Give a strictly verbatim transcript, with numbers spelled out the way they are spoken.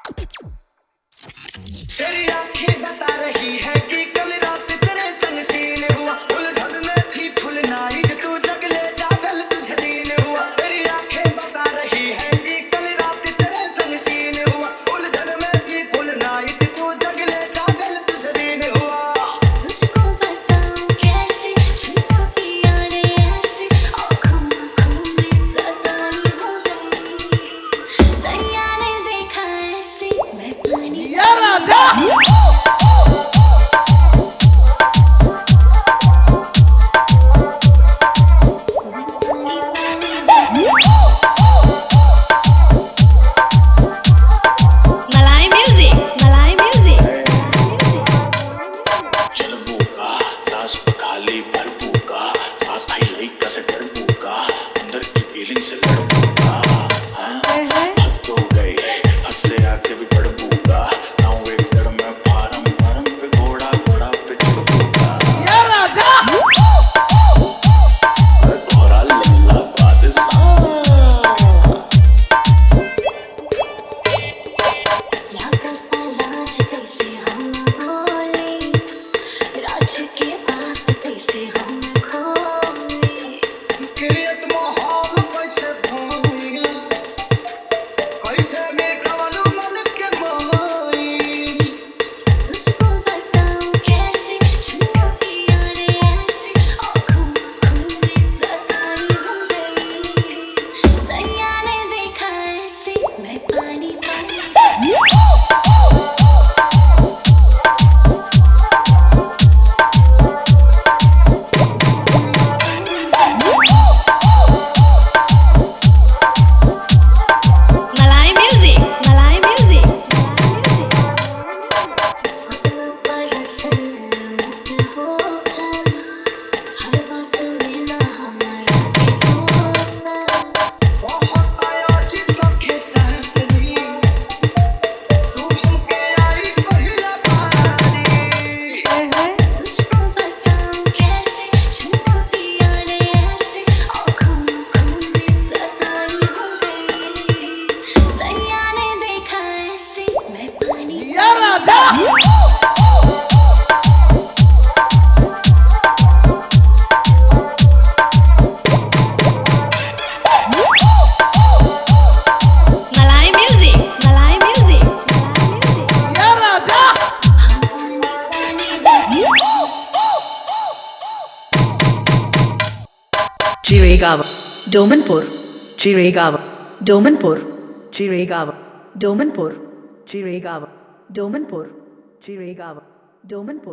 तेरी आंखें बता रही है कि कल रात तेरे संग सीन हुआ, उलझन में थी फुल नाइट तू जगले जागल तुझे दिन हुआ। तेरी आंखें बता रही है कि कल रात तेरे संग सीन हुआ, उलझन में थी फुल नाइट तू जगले जागल तुझे दिन हुआ। तुझको बताऊं कैसे छुपा पिया ने ऐसे आँखों आँखों में सताई हो गई, सैया ने देखा ऐसे मैं पानी या राजा मलाई म्यूजिक मलाई म्यूजिक चलबू का दास खाली भरबू का साथ भाई लइका से डरबू का अंदर की फीलिंग से लड़बू का। हाँ, हद तो गई हद से आगे भी बढ़बू का। नाउ एक डर में फारम फारम पे घोड़ा घोड़ा पे चढ़बू का। या राजा घोड़ा लल्ला बादशाह लागता लाज कैसे हम बोले, राज के बात कैसे हम खोले, क्रिएट माहौल कैसे भूल कैसे मिटावलू मन के मोही। तुझको बताऊं कैसे छुपा पिया ने ऐसे आँखों आँखों में सताई हो गई, सैया ने देखा ऐसे मैं पानी पानी मलाई म्यूजिक मलाई म्यूजिक परसल मत होगा, हर बात में ना हमारा होगा, बहुत आया जितने सहतनी सुबह के आई पहिला बारी। तुझको बताऊं कैसे छुपा पिया ने ऐसे आँखों आँखों में सताई हो गई, सैया ने देखा ऐसे मैं पानी या राजा मलाई म्यूजिक मलाई म्यूजिक या राजा Chiragawa, Domanpur, Chiragawa, Domanpur, Chiragawa, Domanpur, Chiragawa, Domanpur, Chiragawa, Domanpur.